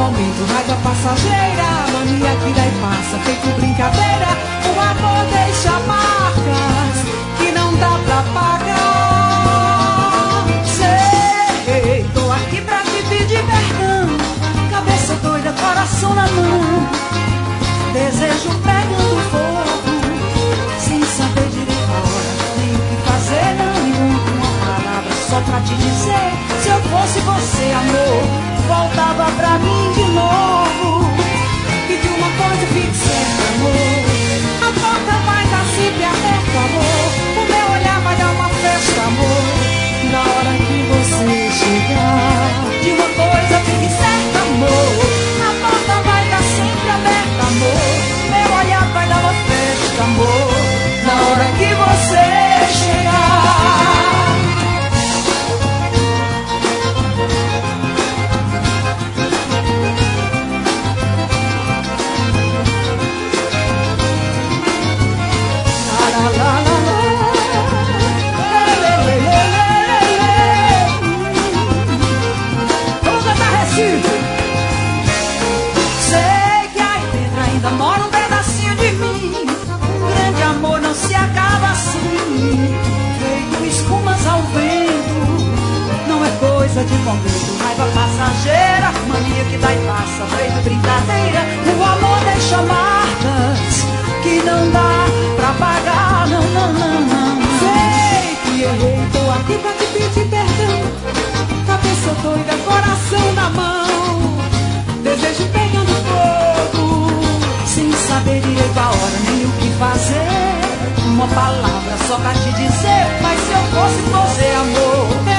momento, raiva passageira, mania que dá e passa, feito brincadeira. O amor deixa marcas que não dá pra pagar. Sei, tô aqui pra te pedir perdão, cabeça doida, coração na mão, desejo pregando fogo, sem saber direito a hora, nem o que fazer, não encontro uma palavra só pra te dizer. Se eu fosse você, amor, voltava pra mim de novo. E de uma coisa fique certa, amor, a porta vai estar sempre aberta, amor. O meu olhar vai dar uma festa, amor, na hora que você chegar. De uma coisa fique certa, amor, a porta vai estar sempre aberta, amor. Meu olhar vai dar uma festa, amor, na hora que você chegar. Sei que aí dentro ainda mora um pedacinho de mim. Um grande amor não se acaba assim, feito espumas ao vento. Não é coisa de momento, raiva passageira, mania que dá e passa, feito brincadeira. O amor deixa marcas que não dá pra pagar. Não, não, não, não. Sei que errei, tô aqui pra te pedir perdão, cabeça doida, coração na mão, desejo pegando fogo, sem saber direito a hora, nem o que fazer. Uma palavra só pra te dizer, mas se eu fosse você, amor,